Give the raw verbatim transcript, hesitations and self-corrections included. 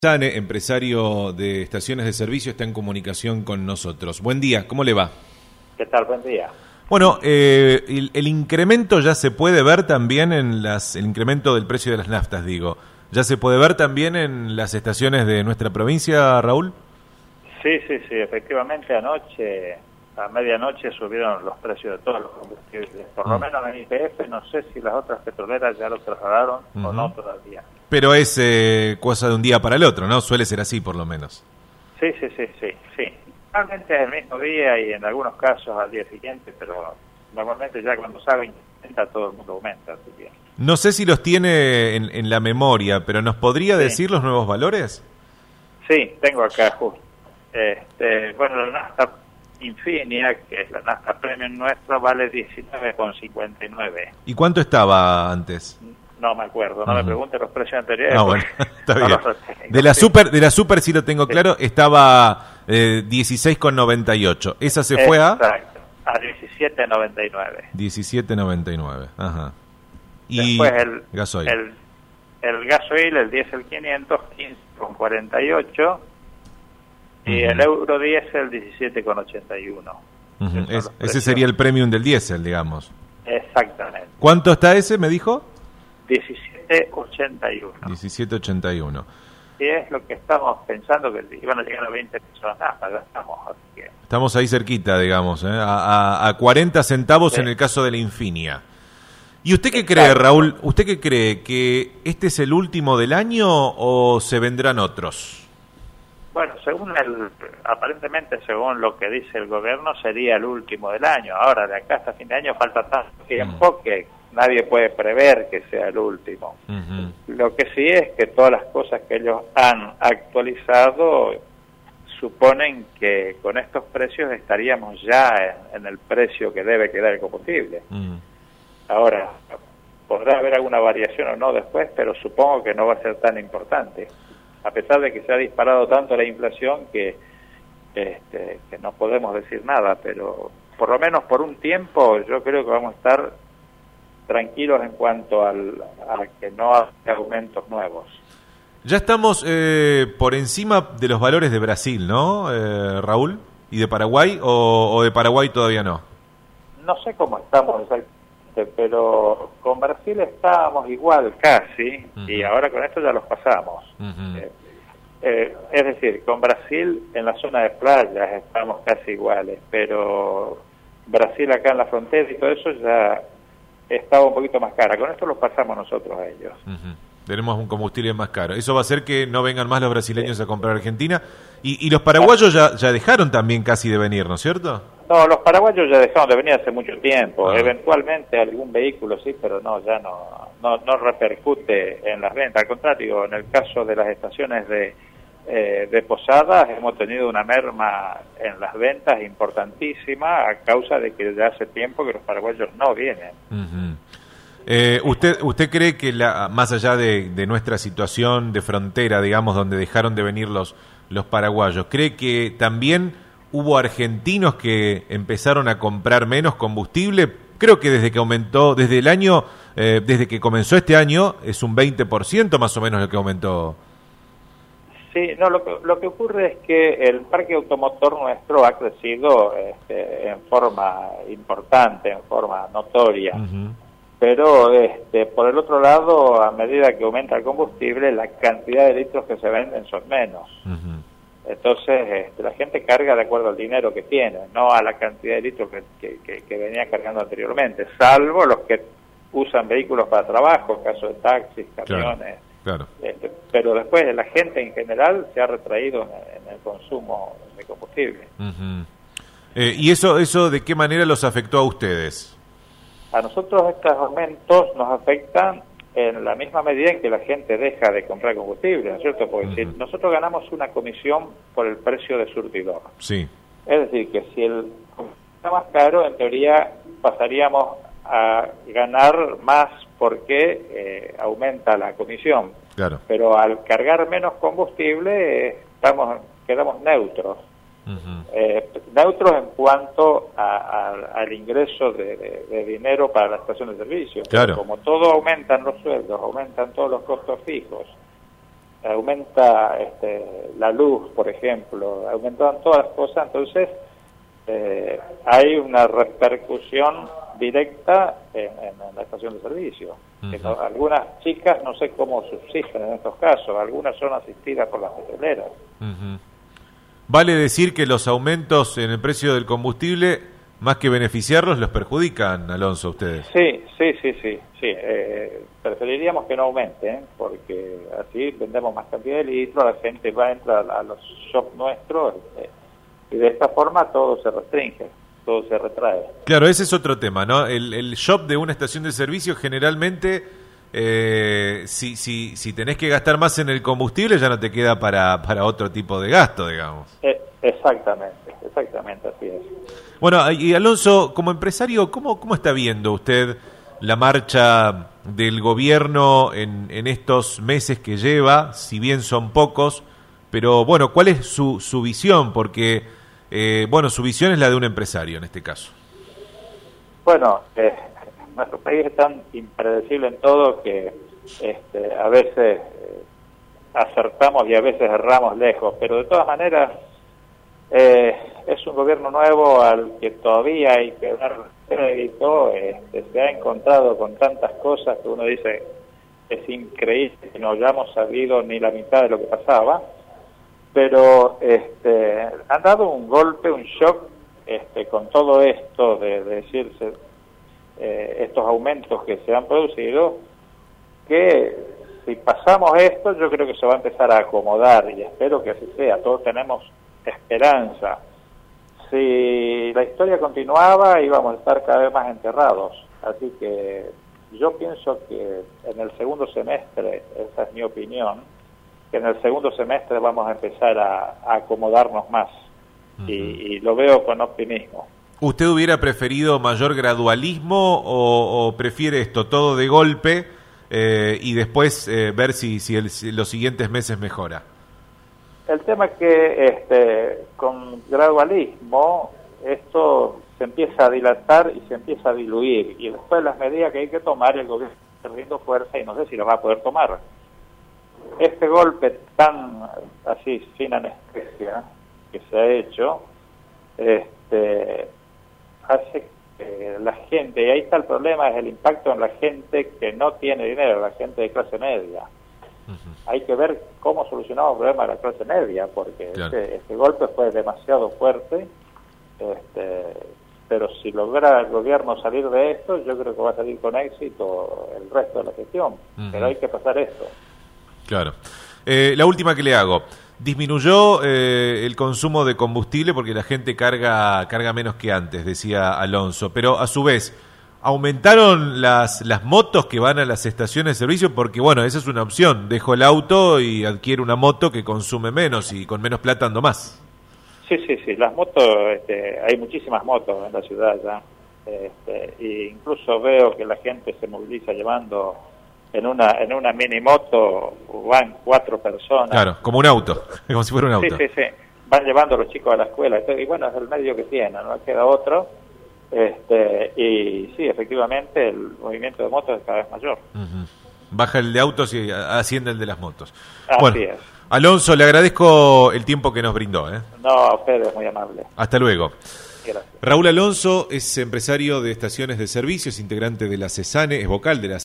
Sane, empresario de estaciones de servicio, está en comunicación con nosotros. Buen día, ¿cómo le va? ¿Qué tal? Buen día. Bueno, eh, el, el incremento ya se puede ver también en las, el incremento del precio de las naftas, digo. ¿Ya se puede ver también en las estaciones de nuestra provincia, Raúl? Sí, sí, sí, efectivamente anoche, a medianoche subieron los precios de todos los combustibles. Por lo menos en I P F, no sé si las otras petroleras ya lo trasladaron uh-huh. o no todavía. Pero es eh, cosa de un día para el otro, ¿no? Suele ser así, por lo menos. Sí, sí, sí, sí, sí. Normalmente es el mismo día y en algunos casos al día siguiente, pero normalmente ya cuando saben todo el mundo aumenta. Así que... No sé si los tiene en, en la memoria, pero ¿nos podría sí. decir los nuevos valores? Sí, tengo acá justo. Este, bueno, la nafta Infinia, que es la nafta premium nuestra, vale diecinueve con cincuenta y nueve. ¿Y cuánto estaba antes? No me acuerdo, no uh-huh. me pregunte los precios anteriores. Ah, bueno, está bien. De la super, de la super sí lo tengo claro, sí. estaba eh, dieciséis con noventa y ocho. Esa se fue a... Exacto, a diecisiete noventa y nueve. diecisiete noventa y nueve, ajá. Y después el gasoil. El, el gasoil, el diésel quinientos, quince con cuarenta y ocho. Uh-huh. Y el euro diésel, diecisiete con ochenta y uno. Uh-huh. Es, ese sería el premium del diésel, digamos. Exactamente. ¿Cuánto está ese, me dijo? diecisiete ochenta y uno. diecisiete ochenta y uno. Y es lo que estamos pensando, que iban a llegar a veinte pesos nafta, ya estamos. Así que... Estamos ahí cerquita, digamos, ¿eh? a, a, a cuarenta centavos sí. en el caso de la Infinia. ¿Y usted qué Exacto. cree, Raúl? ¿Usted qué cree? ¿Que este es el último del año o se vendrán otros? Bueno, según el, aparentemente, según lo que dice el gobierno, sería el último del año. Ahora, de acá hasta fin de año falta tanto tiempo mm. que nadie puede prever que sea el último. Uh-huh. Lo que sí es que todas las cosas que ellos han actualizado suponen que con estos precios estaríamos ya en, en el precio que debe quedar el combustible. Uh-huh. Ahora, podrá haber alguna variación o no después, pero supongo que no va a ser tan importante. A pesar de que se ha disparado tanto la inflación que, este, que no podemos decir nada, pero por lo menos por un tiempo yo creo que vamos a estar tranquilos en cuanto al, a que no haya aumentos nuevos. Ya estamos eh, por encima de los valores de Brasil, ¿no, eh, Raúl? ¿Y de Paraguay o, o de Paraguay todavía no? No sé cómo estamos exactamente, pero con Brasil estábamos igual casi, uh-huh. y ahora con esto ya los pasamos. Uh-huh. eh, eh, es decir, con Brasil en la zona de playas estamos casi iguales, pero Brasil acá en la frontera y todo eso ya estaba un poquito más cara. Con esto los pasamos nosotros a ellos. Uh-huh. Tenemos un combustible más caro. Eso va a hacer que no vengan más los brasileños sí. a comprar a Argentina. Y, y los paraguayos ya, ya dejaron también casi de venir, ¿no es cierto? No, los paraguayos ya dejaron de venir hace mucho tiempo. Ah. Eventualmente algún vehículo sí, pero no, ya no, no, no repercute en las ventas. Al contrario, en el caso de las estaciones de, eh, de Posadas hemos tenido una merma en las ventas importantísima a causa de que ya hace tiempo que los paraguayos no vienen. Uh-huh. Eh, ¿usted usted cree que la, más allá de, de nuestra situación de frontera, digamos, donde dejaron de venir los, los paraguayos, cree que también hubo argentinos que empezaron a comprar menos combustible? Creo que desde que aumentó, desde el año, eh, desde que comenzó este año, es un veinte por ciento más o menos lo que aumentó. Sí, no, lo que, lo que ocurre es que el parque automotor nuestro ha crecido este, en forma importante, en forma notoria. Uh-huh. Pero este, por el otro lado, a medida que aumenta el combustible, la cantidad de litros que se venden son menos. Uh-huh. Entonces, este, la gente carga de acuerdo al dinero que tiene, no a la cantidad de litros que, que, que, que venía cargando anteriormente, salvo los que usan vehículos para trabajo, en caso de taxis, camiones. Claro, claro. Este, pero después la gente en general se ha retraído en, en el consumo de combustible. Uh-huh. eh, ¿Y eso, eso de qué manera los afectó a ustedes? A nosotros estos aumentos nos afectan en la misma medida en que la gente deja de comprar combustible, ¿no es cierto? Porque uh-huh. si nosotros ganamos una comisión por el precio de surtidor. Sí. Es decir, que si el está más caro, en teoría pasaríamos a ganar más porque eh, aumenta la comisión. Claro. Pero al cargar menos combustible, eh, estamos quedamos neutros. Uh-huh. eh, neutros en cuanto a, a, al ingreso de, de, de dinero para la estación de servicio. Claro. Como todo aumentan los sueldos, aumentan todos los costos fijos, aumenta este, la luz, por ejemplo, aumentan todas las cosas, entonces eh, hay una repercusión directa en, en, en la estación de servicio. Uh-huh. Que no, algunas chicas no sé cómo subsisten en estos casos, algunas son asistidas por las petroleras. Uh-huh. Vale decir que los aumentos en el precio del combustible, más que beneficiarlos, los perjudican, Alonso, a ustedes. Sí, sí, sí, sí. sí. Eh, preferiríamos que no aumenten, porque así vendemos más cantidad de litros, la gente va a entrar a los shops nuestros, eh, y de esta forma todo se restringe, todo se retrae. Claro, ese es otro tema, ¿no? El, el shop de una estación de servicio generalmente, eh, si, si, si tenés que gastar más en el combustible, ya no te queda para, para otro tipo de gasto, digamos. Eh, exactamente, exactamente, así es. Bueno, y Alonso, como empresario, ¿cómo, cómo está viendo usted la marcha del gobierno en, en estos meses que lleva, si bien son pocos, pero bueno, ¿cuál es su, su visión? Porque, eh, bueno, su visión es la de un empresario en este caso. Bueno, eh, nuestro país es tan impredecible en todo que este, a veces eh, acertamos y a veces erramos lejos, pero de todas maneras eh, es un gobierno nuevo al que todavía hay que dar crédito. Este, se ha encontrado con tantas cosas que uno dice es increíble que no hayamos sabido ni la mitad de lo que pasaba, pero este, han dado un golpe, un shock este, con todo esto de, de decirse eh, estos aumentos que se han producido, que si pasamos esto yo creo que se va a empezar a acomodar y espero que así sea. Todos tenemos esperanza. Si la historia continuaba íbamos a estar cada vez más enterrados, así que yo pienso que en el segundo semestre, esa es mi opinión, que en el segundo semestre vamos a empezar a, a acomodarnos más. Uh-huh. y, y lo veo con optimismo. ¿Usted hubiera preferido mayor gradualismo o, o prefiere esto todo de golpe eh, y después eh, ver si, si, el, si los siguientes meses mejora? El tema es que este, con gradualismo esto se empieza a dilatar y se empieza a diluir, y después las medidas que hay que tomar el gobierno está perdiendo fuerza y no sé si las va a poder tomar. Este golpe tan así sin anestesia que se ha hecho este, hace que la gente, y ahí está el problema, es el impacto en la gente que no tiene dinero, la gente de clase media. Hay que ver cómo solucionamos el problema de la clase media, porque claro, este, este golpe fue demasiado fuerte, este, pero si logra el gobierno salir de esto, yo creo que va a salir con éxito el resto de la gestión, uh-huh. pero hay que pasar esto. Claro. Eh, la última que le hago, disminuyó eh, el consumo de combustible porque la gente carga, carga menos que antes, decía Alonso, pero a su vez, ¿aumentaron las, las motos que van a las estaciones de servicio? Porque, bueno, esa es una opción. Dejo el auto y adquiero una moto que consume menos y con menos plata ando más. Sí, sí, sí. Las motos, este, hay muchísimas motos en la ciudad ya. Este, e incluso veo que la gente se moviliza llevando en una en una mini moto, van cuatro personas. Claro, como un auto, como si fuera un auto. Sí, sí, sí. Van llevando a los chicos a la escuela. Y bueno, es el medio que tienen, no queda otro. Este, y sí, efectivamente el movimiento de motos es cada vez mayor. Uh-huh. Baja el de autos y asciende el de las motos. Así bueno, es. Alonso, le agradezco el tiempo que nos brindó. ¿eh? No, a ustedes, muy amable. Hasta luego. Gracias. Raúl Alonso es empresario de estaciones de servicio, es integrante de la CESANE, es vocal de la